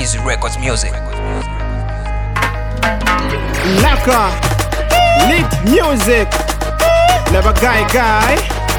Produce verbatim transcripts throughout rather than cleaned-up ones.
Easy Records music. Naka Lit music. Never guy guy.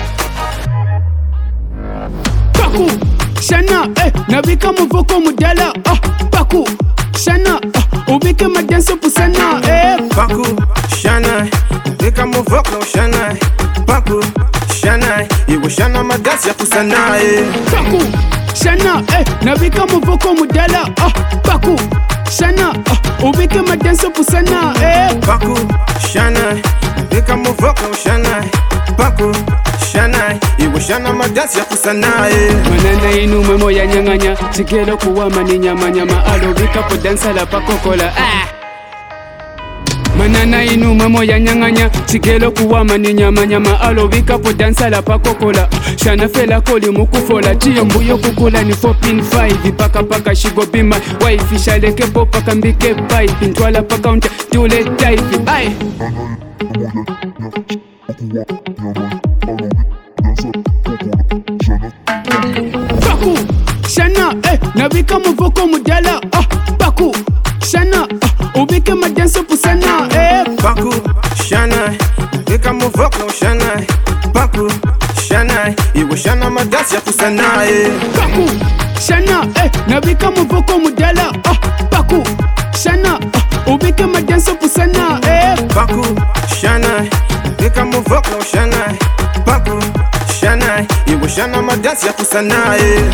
Paku Shana eh nabika muvoko mudala ah Paku Shana ah ubike madanso pusana eh Paku Shana Bika muvoko Shana Paku Shana Iwe Shana madasi ya kusana eh Paku Shana eh nabika muvoko mudala ah Paku Shana ah ubike madanso pusana eh Paku Shana Bika muvoko Shana Paku Shana Iwe Shana madasi ya kusana eh Manana inu memo ya nyanganya Chikelo kuwa mani nyama nyama Alo vika po dansa la pakokola ah Manana inu memo ya nyanganya Chikelo kuwa mani nyama nyama Alo vika po dansa la pakokola Shana fela koli mukufola Chiyo mbuyo kukula ni four pin five Paka paka shigo bima Wife shaleke po paka mbike pipe Ntwala paka unta tule type ay Paku Shana eh nabika muvoko mudala ah Paku Shana ah ubike madanso pusana eh Paku Shana Bika muvoko Shana Paku Shana Iwe Shana madasi ya kusana eh Paku Shana eh nabika muvoko mudala ah Paku Shana ah ubike madanso pusana eh Paku Shana Bika muvoko Shana Paku Shana Iwe Shana madasi ya kusana eh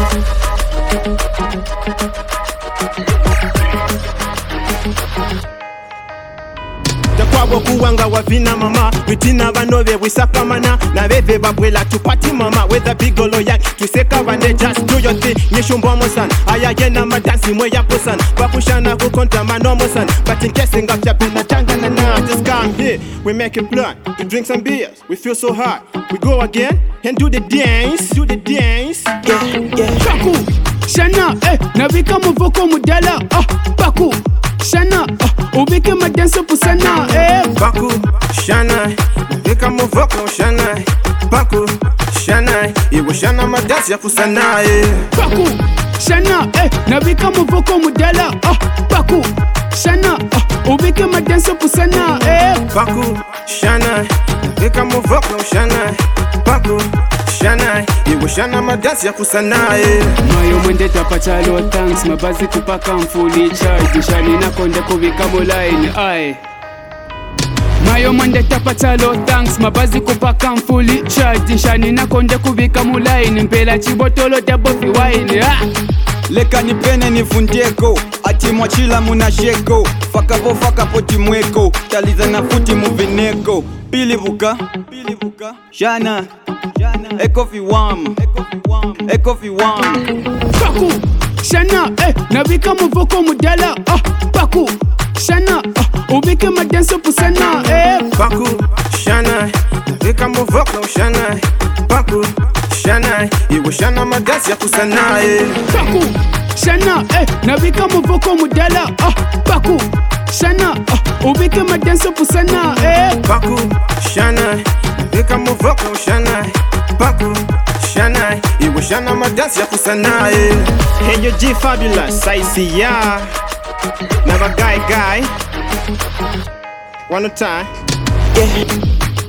Jakwabo kuwanga wavina mama Witina vanove wisakamana Na veve babwela tupati mama Whether big or young Twiseka vande just do your thing Nyeshumbo mosan Ayagena madansi mwe ya posan Pakushana kukonta manomo san But in case ngapya pena changa na na Just come here We make a plan To drink some beers We feel so hot We go again And do the dance Do the dance Yeah, yeah Paku Shana eh nabika muvoko mudala ah Paku Shana ah ubike madanso pusana eh Paku Shana Bika muvoko Shana Paku Shana Iwe Shana madasi ya kusana eh Paku Shana eh nabika muvoko mudala ah Paku Shana ah ubike madanso pusana eh Paku Shana Bika muvoko Shana Paku Shana Iwe Shana madasi ya kusana eh Mayo mwende tapachalo thanks mabazi kupaka mfuli charge Shani na konde kubika mulaini ay Mayo mwende tapachalo thanks mabazi kupaka mfuli charge Shani na konde kubika mulaini Mpela chibotolo dabofi waini ah Leka nipene nifundeko Ati mwachila munasheko Fakapo fakapo timweko Taliza na futi muvineko Pili vuka Pili vuka Shana Shana Eko fi wam Eko fi wam Paku Shana eh nabika muvoko mudala ah Paku Shana ah ubike madanso pusana eh Paku Shana Bika muvoko Shana Paku Shana Iwe Shana madasi ya kusana eh Paku Shana eh nabika muvoko mudala ah Paku Shana ah ubike madanso pusana eh Paku Shana Bika muvoko Shana Paku Shana Iwe Shana madasi ya kusana eh Hey yo G Fabulous I see ya Never guy guy One more time Yeah